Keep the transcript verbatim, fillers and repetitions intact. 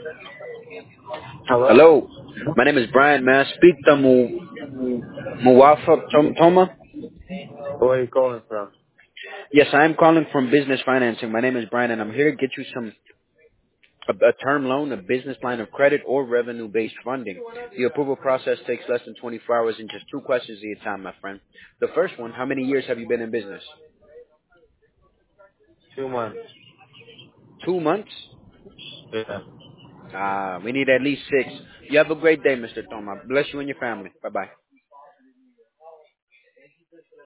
Hello? Hello, my name is Brian. May I speak to Mu Muwafa Tom- Toma? Where are you calling from? Yes, I am calling from business financing. My name is Brian, and I'm here to get you some a, a term loan, a business line of credit, or revenue-based funding. The approval process takes less than twenty-four hours and just two questions at your time, my friend. The first one: how many years have you been in business? Two months. Two months. Yeah. Ah, we need at least six. You have a great day, Mister Toma. Bless you and your family. Bye bye.